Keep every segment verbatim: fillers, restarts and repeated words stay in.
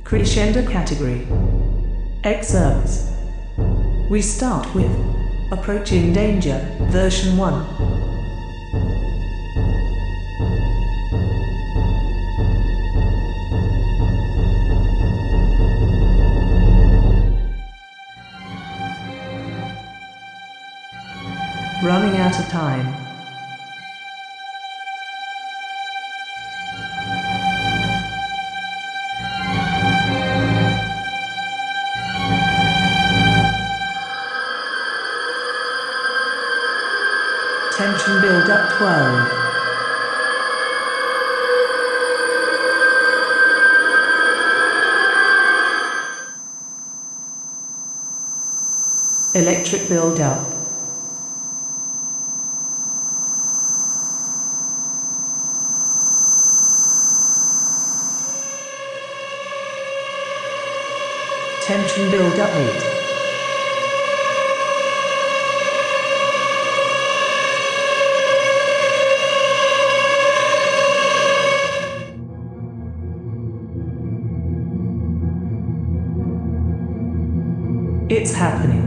Crescendo category. Excerpts. We start with Approaching Danger, version one. Running out of time. Tension build up twelve. Electric build up. Tension build up eight. It's happening.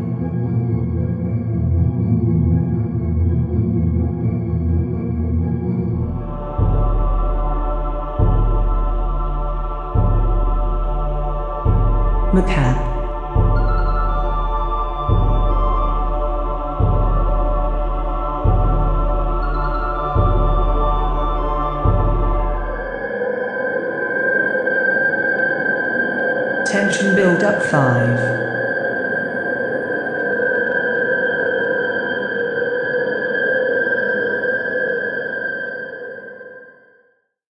McCann. Tension build up five.